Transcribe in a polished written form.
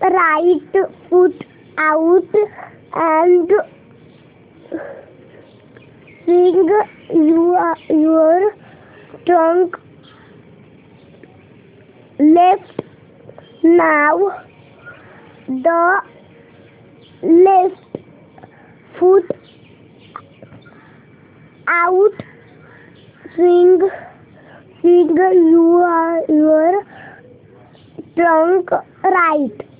right foot out and swing your trunk left. Now the left foot out, swing your trunk right.